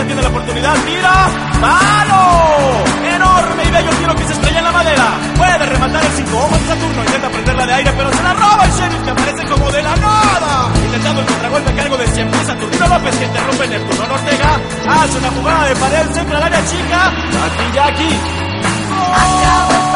se tiene la oportunidad. ¡Tira! ¡Palo! Enorme y bello tiro que se estrella en la madera. Puede rematar el 5 ojos de Saturno. Intenta prenderla de aire, pero se la roba el Sheriff, que aparece como de la nada. Intentando el contragolpe a cargo de siempre Saturnino López, que interrumpe Neptuno Ortega. Hace una jugada de pared, centra al área chica. Jackie. Acabó.